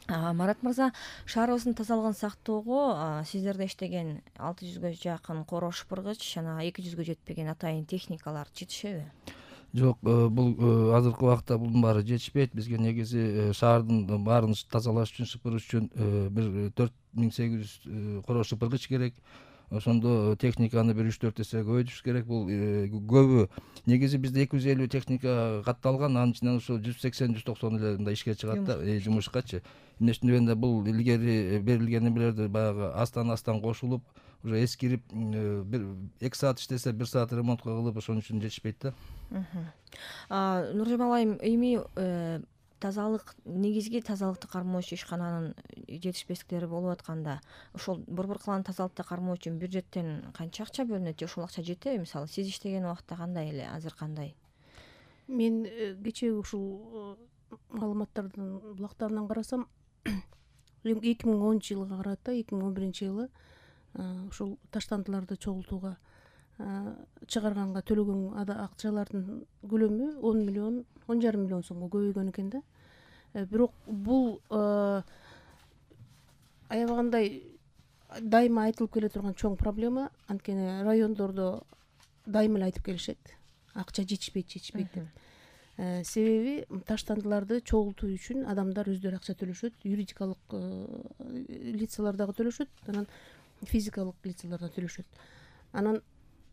Марат мырза, шаарыбыздын тазалыгын сактоого сиздерде иштеген 600 жакын короо шыпыргыч жана 200 жетпеген атайын техникалар жетишеби? Жок, бул азыркы убакта bunun баары жетишпейт. Бизге негизи шаардын баарын тазалаш үчүн, шыпырыш үчүн бир 4800 короо шыпыргыч керек. Ошондо техниканы бир 3-4 эсе көбөйтүш керек. Бул көбү. Негизи бизде 250 техника катталган, анын ичинен ошо 180-190 эле мындай ишке чыгат да, жумушкачы. Эмне үчүн дегенде бул илгери берилген немелерди баягы астан кошулуп, уже эскирип, бир 2 саат иштесе 1 саат ремонтко кылып, ошон үчүн жетишпейт да. Нуржамал айым, эми тазалык, негизги тазалыкты кармоочу ишкананын жетишпестиктери болуп атканда, ошол борбор калааны тазалыкты кармоо үчүн бюджеттен канча акча бөлүнөт же ошол акча жетеби? Мисалы, сиз иштеген убакта кандай эле, азыр кандай? Мен кечээ ушул маалыматтардын булактарынан карасам 2010 жылга карата 2011 жылы ушул таштандыларды чогултууга чыгарганга төлөгөн акчалардын көлөмү 10 миллион, 10,5 миллион сомго көбөйгөн экен да. Бирок бул аябагандай дайыма айтылып келе турган чоң проблема. Анткени райондордо дайыма эле айтып келишет, акча жетишпейт деп. Себеби таштандыларды чогултуу үчүн адамдар өздөрү акча төлөшөт, юридикалык лицалар дагы төлөшөт, анан физикалык лицалар да төлөшөт. Анан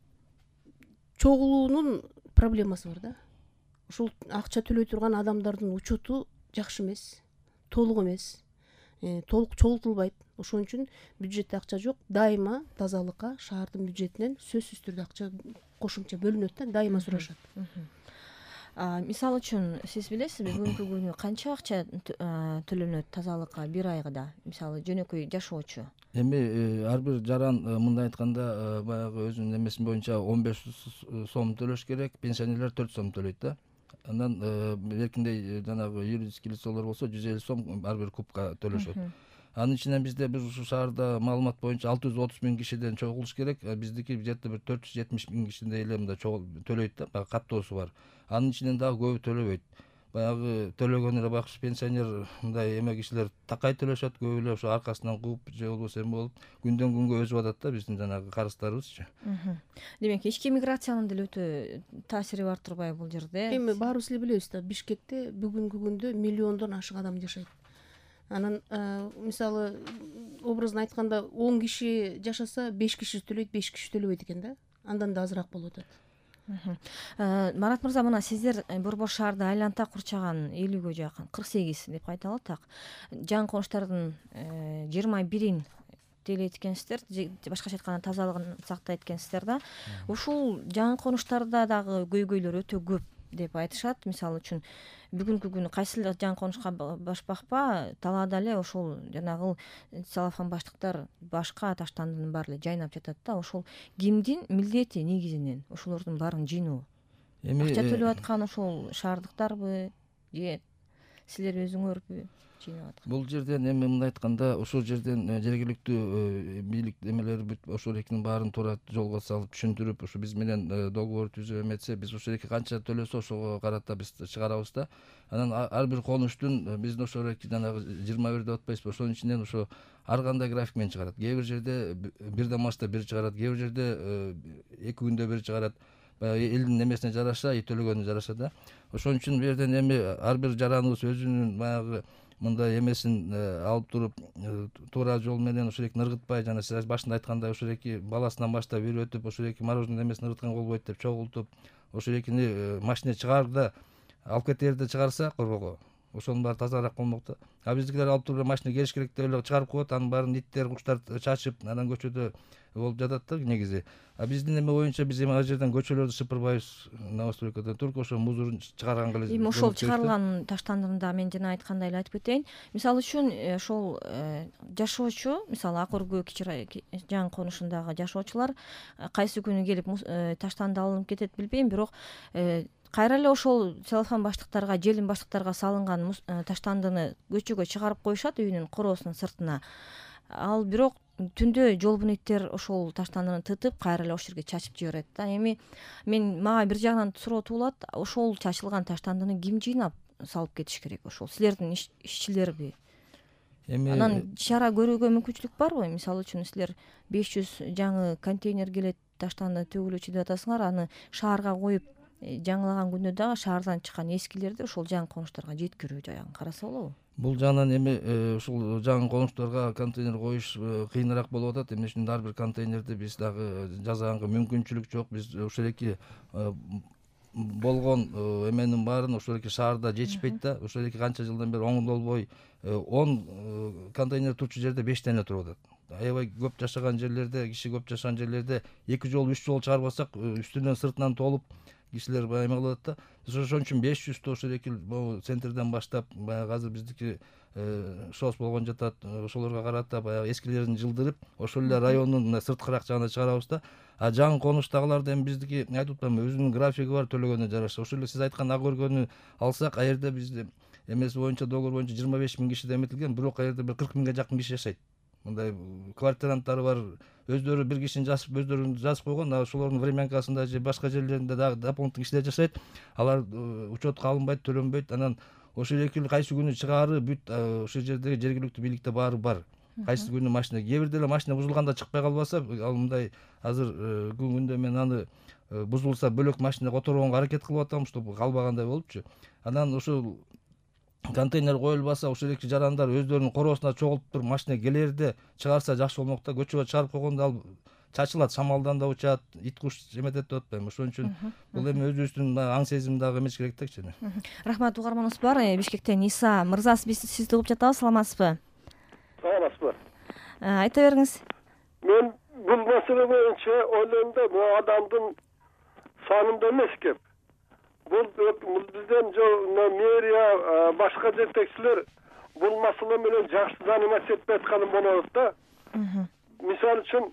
чогулуунун проблемасы бар да. Ушул акча төлөй турган адамдардын учету жакшы эмес, толук эмес, толук чогултулбайт. Ошон үчүн бюджетте акча жок. Дайыма тазалыкка шаардын бюджетинен сөзсүз түрдө акча кошумча бөлүнөт да, дайыма сурашат. Мисалы үчүн, сиз билесизби, бүгүнкү күнү канча акча төлөнөт тазалыкка бир айга? Мисалы, жөнөкөй жашоочу. Эми ар бир жаран мындай айтканда баягы өзүнүн эмеси боюнча 15 сом төлөш керек, пенсионерлер 4 сом төлөйт да. Андан эркиндей жанагы юридический лицолор болсо 150 сом ар бир кубка төлөшөт. Анын ичинен бизде бир ушу шаарда маалымат боюнча 630 миң кишиден чогулуш керек. Биздики где-то бир 470 миң кишидей эле мындай төлөйт да, баягы каттоосу бар. Анын ичинен дагы көбү төлөбөйт. Баягы төлөгөнүнө бакшы пенсионер мындай эме кишилер такай төлөшөт, көбү эле ошо аркасынан кууп же болбосо эме болуп күндөн күнгө өсүп атат да биздин жанагы карыздарыбызчы. Демек, ички миграциянын деле өтө таасири бар турбайбы бул жерде? Эми баарыбыз эле билебиз да, Бишкекте бүгүнкү күндө миллиондон ашык адам жашайт. Анан мисалы образын айтканда 10 киши жашаса 5 киши төлөйт, 5 киши төлөбөйт экен да. Андан да азыраак болуп атат. Марат мырза, мына сиздер борбор шаарды айланта курчаган 50-гө жакын, 48 деп айталы так. Жаңы конуштардын 21-ин делейт экенсиздер, башкача айтканда тазалыгын сактайт экенсиздер да. Ушул жаңы конуштарда дагы көйгөйлөр өтө көп деп айтышат. Мисалы үчүн, бүгүнкү күнү кайсыл жаңы конушка башпакпа, талаада эле ошол жанагы целлофан баштыктар башка таштандынын баары эле жайнап жатат да. Ошол кимдин милдети негизинен ошолордун баарын жыйноо? Акча төлөп аткан ошол шаардыктарбы же силер өзүңөрбү жыйнап аткан? Бул жерден эми мындай айтканда, ошол жерден жергиликтүү бийлик эмелери бүт ошол экинин баарын туура жолго салып, түшүндүрүп, ушу биз менен договор түзүп эметсе, биз ошол эки канча төлөсө ошого карата биз чыгарабыз да. Анан ар бир конуштун биздин ошол эки жанагы 21 деп атпайбызбы, ошонун ичинен ошо ар кандай график менен чыгарат. Кээ бир жерде бирден баштап бир чыгарат, кээ бир жерде 2 күндө бир чыгарат. Баягы элдин эмесине жараша, төлөгөнүнө жараша да. Ошон үчүн бу жерден эми ар бир жараныбыз өзүнүн баягы мындай эмесин алып туруп, туура жол менен ошол эки ыргытпай, жана сиз башында айткандай ошол эки баласынан баштап үйрөтүп, ошол эки мороженое эмесин ыргыткан болбойт деп чогултуп, ошол экини машине чыгаарда алып кетээрде чыгарса корбого, ошонун баары тазараак болмок да. А биздикилер алып туруп машина келиш керек деп эле чыгарып коет, анын баарын иттер, куштар чачып, анан көчөдө болуп жатат да негизи. А биздин эме боюнча биз эми ал жерден көчөлөрдү шыпырбайбыз, новостройкадан только ошо мусорун чыгарганга эле. Эми ошол чыгарылган таштандырында мен жана айткандай эле айтып кетейин. Мисалы үчүн, ошол жашоочу, мисалы Акөргө жаңы конушундагы жашоочулар кайсы күнү келип таштанды алынып кетет билбейм, бирок кайра эле ошол целлофан баштыктарга, желим баштыктарга салынган таштандыны көчөгө чыгарып коюшат үйүнүн короосунун сыртына. Ал бирок түндө жол буниттер ошол таштандыны тытып, кайра эле ошол жерге чачып жиберет да. Эми мага бир жагынан суроо туулат, ошол чачылган таштандыны ким жыйнап салып кетиш керек? Ошол силердин ишчилерби? Эми Анан чара көрүүгө мүмкүнчүлүк барбы? Мисалы үчүн силер 500 жаңы контейнер келет, таштанды төгүлүүчү деп атасыңар, аны шаарга коюп, жаңылаган күндө дагы шаардан чыккан эскилерди ошол жаңы конуштарга жеткирүү жагын караса болобу? бул жагынан эми ушул жаңы конуштарга контейнер коюш кыйыныраак болуп атат. Эмне үчүн ар бир контейнерди биз дагы жасаганга мүмкүнчүлүк жок. Биз ушул эки болгон эменин баарын ошол эки шаарда жетишпейт да. Ошол эки канча жылдан бери оңдолбой 10 контейнер турчу жерде 5 дане туруп атат. Аябай көп жашаган жерлерде, киши көп жашаган жерлерде 2 жол 3 жол чыгарбасак үстүнөн сыртынан толуп кишилер баягы эме кылып атат да. Биз ошон үчүн 500 ошол эки центрден баштап баягы азыр биздики ШОС болгон жатат, ошолорго карата баягы эскилерин жылдырып, ошол эле райондун сырткыраак жагына чыгарабыз да. А жаңы конуштагыларды эми биздики айтып атпаймынбы, өзүнүн графиги бар, төлөгөнүнө жараша. Ошол эле сиз айткан ак өргөнү алсак, а жерде бизде эмеси боюнча, договор боюнча 25 000 киши эметилген, бирок а жерде бир 40 000ге жакын киши жашайт. Мындай квартиранттары бар, өздөрү бир кишини жазып, өздөрүн жазып койгон, ошолордун времянкасында же башка жерлеринде дагы дополнительный кишилер жашайт. Алар учетко алынбайт, төлөнбөйт. Анан ошол эки кайсы күнү чыгаары бүт ошол жердеги жергиликтүү бийликте баары бар. Кайсы күнү машина, кээ бирде эле машина бузулганда чыкпай калбаса, ал мындай азыр күндө мен аны бузулса бөлөк машина которгонго аракет кылып атам, чтобы калбагандай болупчу. Анан ошол контейнер коюлбаса, ошол эки жарандар өздөрүнүн короосуна чогултуп туруп машина келерде чыгарса жакшы болмок да. Көчөгө чыгарып койгондо ал чачылат, шамалдан да учат, ит куш эметет деп атпаймынбы. Ошон үчүн бул эми өзүбүздүн аң сезим дагы эмес керек да кичине. Рахмат, угарманыбыз бар. Бишкектен Иса мырза, биз сизди угуп жатабыз, саламатсызбы? Саламатсызбы? Айта бериңиз. Мен бул маселе боюнча ойлойм да, бул адамдын санында эмес экен. Бул бизден мэрия, башка жетекчилер бул маселе менен жакшы заниматься этпей атканы болот да. Мисалы үчүн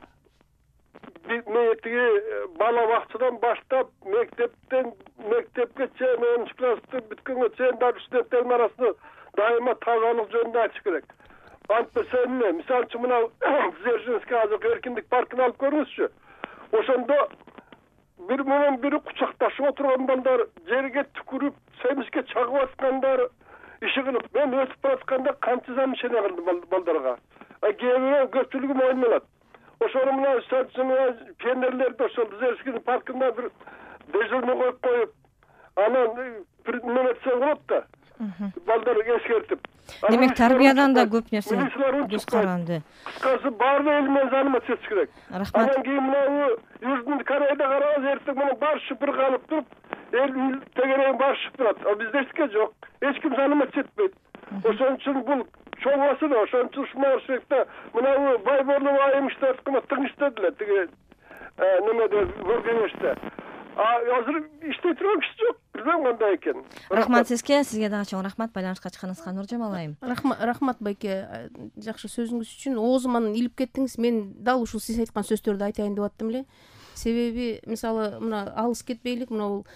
тиги бала бакчадан баштап мектепке чейин 10 класстын бүткөнгө чейин дагы студенттердин арасында дайыма тазалык жөнүндө айтыш керек. Антпесе эмне? Мисалы үчүн мына Дзержинский азыр эркиндик паркын алып көрүңүзчү. Ошондо бир менен бири кучакташып отурган балдар, жерге түкүрүп, семизге чагып аткандар, иши кылып, мен өтүп баратканда канча замечание кылдым балдарга. Кээ бирөө көпчүлүгү мойнуна алат. Ошону мына пионерлерди ошол Дзержинский паркында бир дежурный коюп, анан неметсе болот да. Балдар эскертип. Демек тарбиядан да көп нерсе көз каранды. Кыскасы баары эл менен заниматься этиш керек. Рахмат. Анан кийин мына Южный Кореяда карабыз, эртең менен баары шыпыр калып туруп, эл тегерегин баары шыпырат. А бизде эчтеке жок. Эч ким заниматься этпейт. Ошон үчүн бул чоң маселе. Ошон үчүн ушундай шекте мына Байборлов айым иштеп аткан иштедилер. Тиги немеде көргөнүштө. Азыр иштей турган киши жок. Билбейм кандай экен. Рахмат сизге дагы чоң рахмат байланышка чыкканыңызга. Нуржамал айым. Рахмат байке, жакшы сөзүңүз үчүн. Оозуман илип кеттиңиз. Мен дал ушул сиз айткан сөздөрдү айтайын деп аттым эле. Себеби мисалы мына алыс кетпейлик, мына бул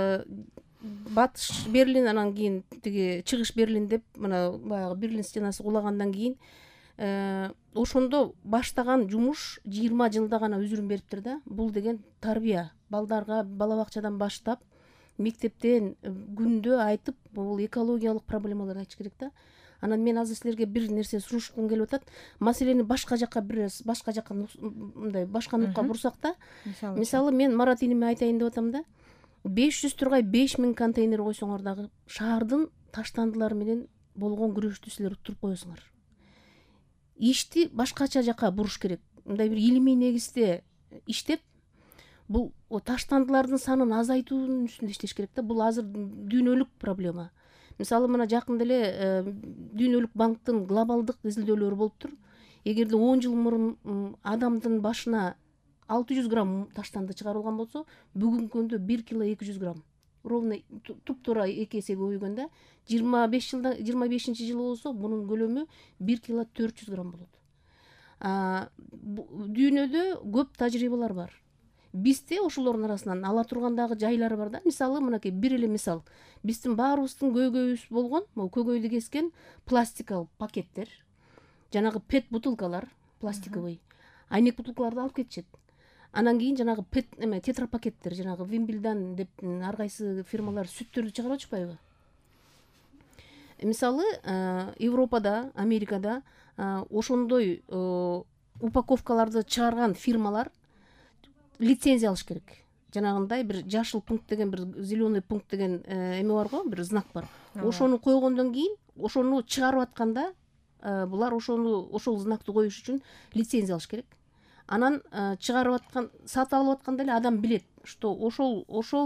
батыш Берлин, анан кийин тиги чыгыш Берлин деп мына баягы Берлин стенасы кулагандан кийин ошондо баштаган жумуш 20 жылда гана үзүрүн бериптир да. Бул деген тарбия. Балдарга бала бакчадан баштап мектептен күндө айтып, бул экологиялык проблемаларды айтыш керек да. Анан мен азыр силерге бир нерсе сунушкум келип атат. Маселени башка жакка мындай башка нукка бурсак да. Мисалы мен Марат иниме айтайын деп атам да. 500 тургай 5000 контейнер койсоңор дагы шаардын таштандылары менен болгон күрөштү силер уттуруп коесуңар. Ишти башкача жакка буруш керек. Мындай бир илимий негизде иштеп, бул таштандылардын санын азайтуунун үстүндө иштеш керек да. Бул азыр дүйнөлүк проблема. Мисалы мына жакында эле дүйнөлүк банктын глобалдык изилдөөлөрү болуптур. Эгерде 10 жыл мурун адамдын башына 600 грамм таштанды чыгарылган болсо, бүгүнкү күндө 1 кило 200 грамм. Ровно туп-туура 2 эсеге көбөйгөн да. 25-жылы болсо, мунун көлөмү 1 кило 400 грамм болот. Дүйнөдө көп тажрыйбалар бар. Бизде ошолордун арасынан ала турган дагы жайлары бар да. Мисалы мынакей бир эле мисал. Биздин баарыбыздын көйгөйүбүз болгон, могу көйгөйдү кескен пластикалык пакеттер, жанагы пет бутылкалар, пластиковый. Айнек бутылкаларды алып кетишет. Анан кийин жанагы тетрапакеттер, жанагы Вимбилдан деп ар кайсы фирмалар сүттөрдү чыгарып атышпайбы? мисалы Европада, Америкада ошондой упаковкаларды чыгарган фирмалар лицензия алыш керек. Жанагындай бир жашыл пункт деген, бир зеленый пункт деген эме бар го, бир знак бар. Ошону койгондон кийин, ошону чыгарып атканда булар ошол знакты коюш үчүн лицензия алыш керек. Анан чыгарып аткан, сатып алып атканда эле адам билет, что ошол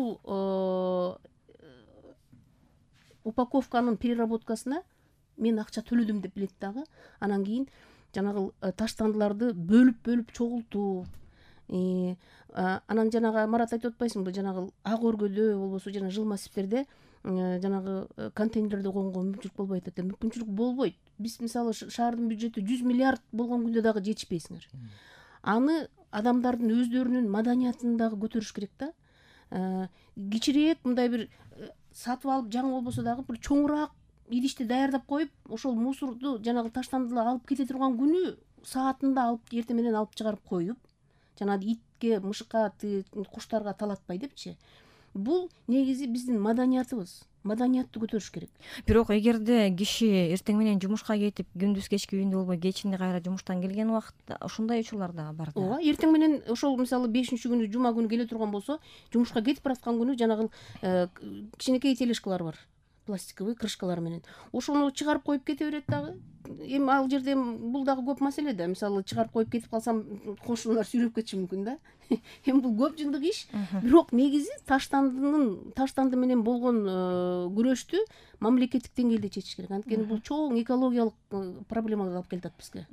упаковканын переработкасына мен акча төлөдүм деп билет дагы. Анан кийин жанагы таштандыларды бөлүп чогултуу. Анан жанагы Марат айтып атпайсыңбы, жанагы ак өргөдө болбосо жана жыл массивтерде жанагы контейнерлерде койгонго мүмкүнчүлүк болбойт атат. Мүмкүнчүлүк болбойт. Биз мисалы шаардын бюджети 100 миллиард болгон күндө дагы жетишпейсиңер. Аны адамдардын өздөрүнүн маданиятын дагы көтөрүш керек да. Кичирээк мындай бир сатып алып жаңы болбосо дагы бир чоңураак идишти даярдап коюп, ошол мусорду жанагы таштандылар алып кете турган күнү саатында алып эртең менен алып чыгарып коюп, жанагы итке, мышыкка, куштарга талатпай депчи. Бул негизи биздин маданиятыбыз. Маданиятты көтөрүш керек. Бирок эгерде киши эртең менен жумушка кетип, күндүз кечки үйүндө болбой, кечинде кайра жумуштан келген убакытта ушундай учурлар дагы бар да. Ооба, эртең менен ошол мисалы 5-күнү жума күнү келе турган болсо, жумушка кетип бараткан күнү жанагы кичинекей тележкалар бар, пластиковый крышкалар менен. Ошону чыгарып коюп кете берет дагы. Эми ал жерде бул дагы көп маселе да. Мисалы чыгарып коюп кетип калсам, кошуналар сүйрөп кетиши мүмкүн да. Эми бул көп жылдык иш. Бирок негизи таштанды менен болгон күрөштү мамлекеттик деңгээлде чечиш керек. Анткени бул чоң экологиялык проблемага алып келатат бизге.